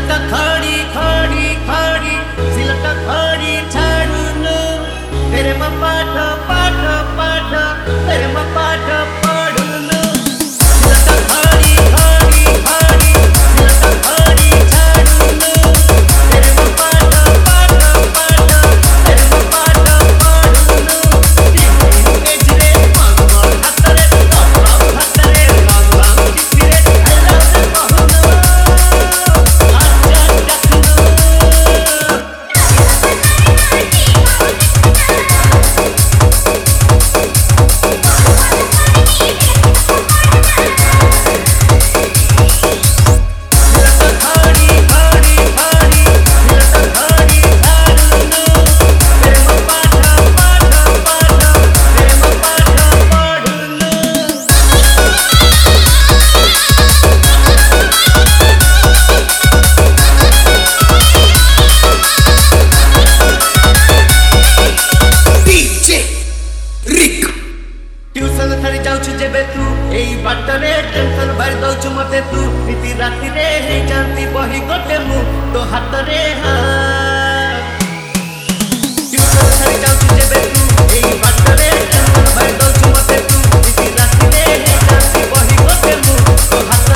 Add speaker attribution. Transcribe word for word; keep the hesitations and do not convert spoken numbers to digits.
Speaker 1: सिलट खड़ी खड़ी खड़ी सिलट खड़ी छाड़ूनु तेरे में पाठ पाठ पाठ तेरे में पाठ पढ़ूनु सिलट खड़ी खड़ी खड़ी सिलट खड़ी छाड़ूनु तेरे में पाठ पाठ पाठ तेरे में पाठ पढ़ूनु एजरे मंगल हातरे तोरा हातरे राम राम चित्रे अल्लाह से कहूनु ट्यूशन थरी जाउछु जेबे तू एई बाटरे टेंशन भर दउछु मते तू नीति राति रे हे जानती बही गोटे मु तो हाथ रे हाथ ट्यूशन थरी जाउछु जेबे तू एई बाटरे टेंशन भर दउछु मते तू नीति राति रे हे जानती बही गोटे मु तो हाथ